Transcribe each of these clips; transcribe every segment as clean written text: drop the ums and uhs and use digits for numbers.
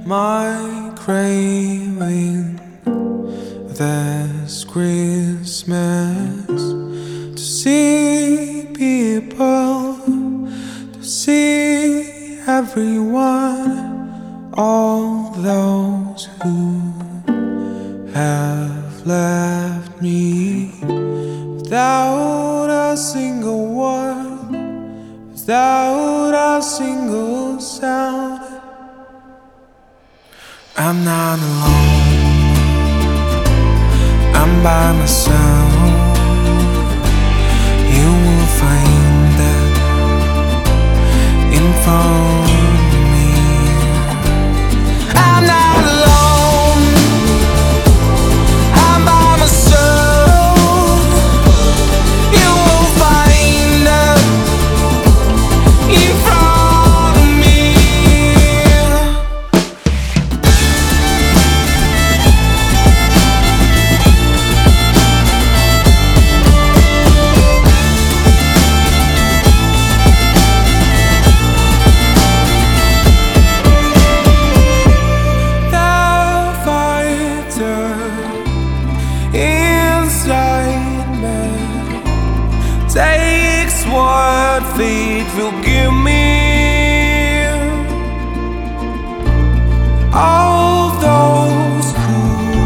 my craving this Christmas, to see people, to see everyone, all those who have left me without a single word, without a single sound. I'm not alone, I'm by myself. You will find that in front of me. I'm not alone, I'm by myself. You will find that in front of me. Inside me takes what fate will give me. All those who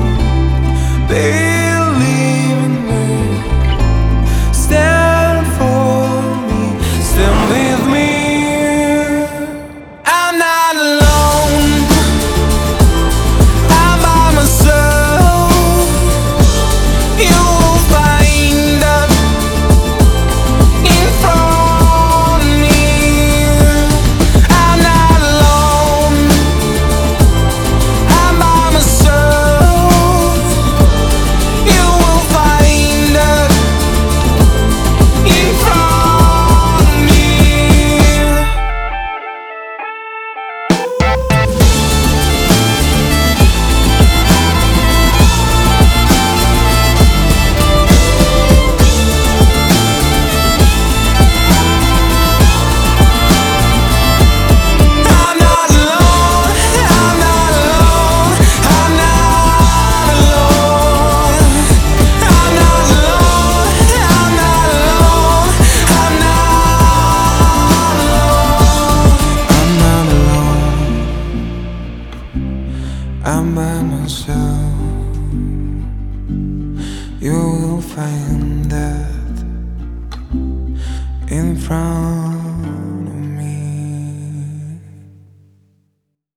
believe in me, stand for me, stand with me. I'm not alone, I'm by myself. You'll find that in front of me. I'm not alone, I'm by myself. You will find that in front of me. I'm by myself. You will find that in front